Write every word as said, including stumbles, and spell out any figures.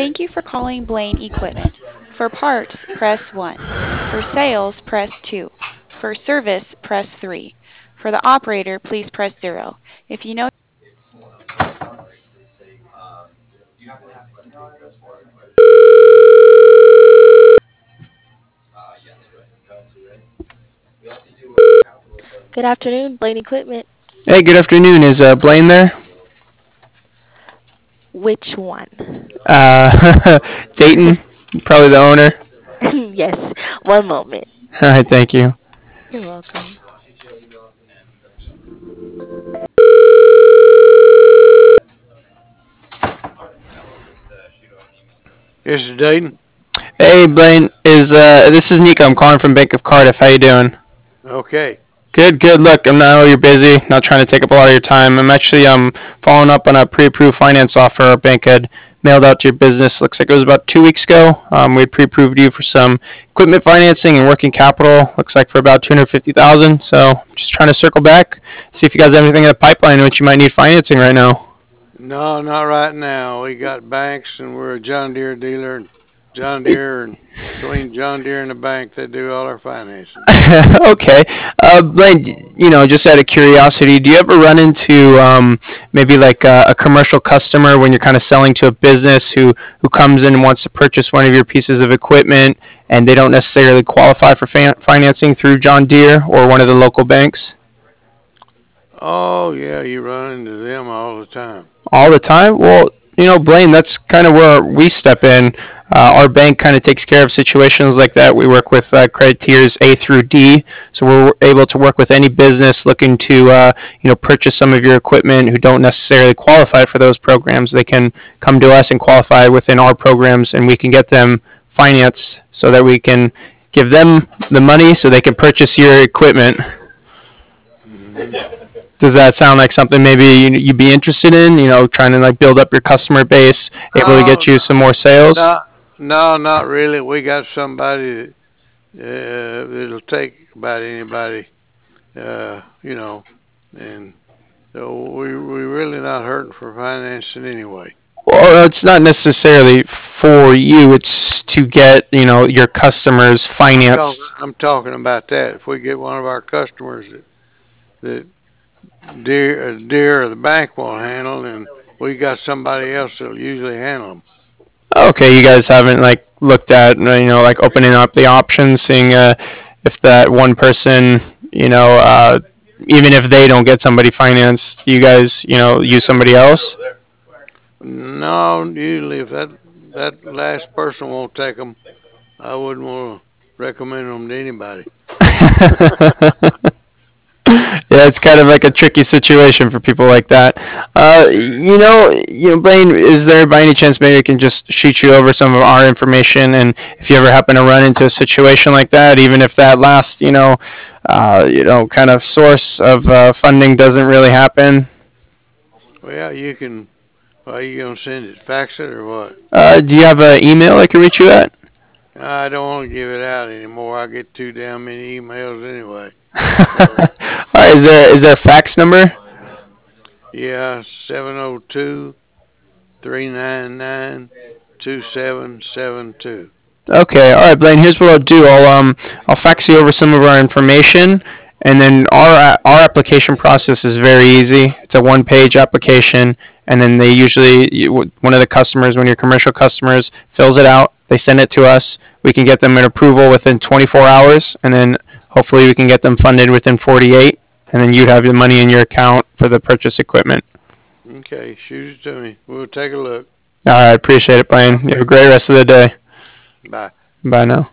Thank you for calling Blaine Equipment. For parts, press one. For sales, press two. For service, press three. For the operator, please press zero. If you know Good afternoon, Blaine Equipment. Hey, good afternoon. Is uh, Blaine there? Which one? Uh, Dayton, probably the owner. Yes, one moment. All right, thank you. You're welcome. This is Dayton. Hey, Blaine. Is uh, this is Nico? I'm calling from Bank of Cardiff. How you doing? Okay. Good, good. Look, I'm not. I know you're busy. Not trying to take up a lot of your time. I'm actually um following up on a pre-approved finance offer our bank had mailed out to your business. Looks like it was about two weeks ago. Um, we had pre-approved you for some equipment financing and working capital. Looks like for about two hundred fifty thousand. So just trying to circle back, see if you guys have anything in the pipeline in which you might need financing right now. No, not right now. We got banks and we're a John Deere dealer. And John Deere and between John Deere and the bank, they do all our financing. Okay. Uh, Blaine, you know, just out of curiosity, do you ever run into um, maybe like a, a commercial customer when you're kind of selling to a business who, who comes in and wants to purchase one of your pieces of equipment and they don't necessarily qualify for fa- financing through John Deere or one of the local banks? Oh, yeah, you run into them all the time. All the time? Well, you know, Blaine, that's kind of where we step in. Uh, our bank kind of takes care of situations like that. We work with uh, credit tiers A through D, so we're able to work with any business looking to, uh, you know, purchase some of your equipment who don't necessarily qualify for those programs. They can come to us and qualify within our programs, and we can get them financed so that we can give them the money so they can purchase your equipment. Hmm. Does that sound like something maybe you'd be interested in? You know, trying to like build up your customer base, able to get No, you some more sales? no, no, not really. We got somebody that, uh, that'll take about anybody, uh, you know, and so we we really not hurting for financing anyway. Well, it's not necessarily for you. It's to get you know your customers I'm talking. financed. I'm talking about that. If we get one of our customers that, that Deer, uh, Deer or the bank won't handle, and we got somebody else that'll usually handle them. Okay, you guys haven't like looked at you know like opening up the options, seeing uh, if that one person you know uh, even if they don't get somebody financed, you guys you know use somebody else. No, usually if that that last person won't take them, I wouldn't want to recommend them to anybody. Yeah, it's kind of like a tricky situation for people like that. Uh, you know, you know, Blaine, is there by any chance maybe I can just shoot you over some of our information, and if you ever happen to run into a situation like that, even if that last, you know, uh, you know, kind of source of uh, funding doesn't really happen, Well, you can. Are you gonna send it, fax it, or what? uh, do you have an email I can reach you at? I don't want to give it out anymore. I get too damn many emails anyway. So All right, is there is there a fax number? yeah, seven zero two three nine nine two seven seven two. Okay, all right, Blaine. Here's what I'll do. I'll um I'll fax you over some of our information, and then our our application process is very easy. It's a one-page application, and then they usually you, one of the customers, one of your commercial customers, fills it out. They send it to us. We can get them an approval within twenty-four hours, and then hopefully we can get them funded within forty-eight, and then you'd have the money in your account for the purchase equipment. Okay, shoot it to me. We'll take a look. All right, appreciate it, Blaine. You have a great rest of the day. Bye. Bye now.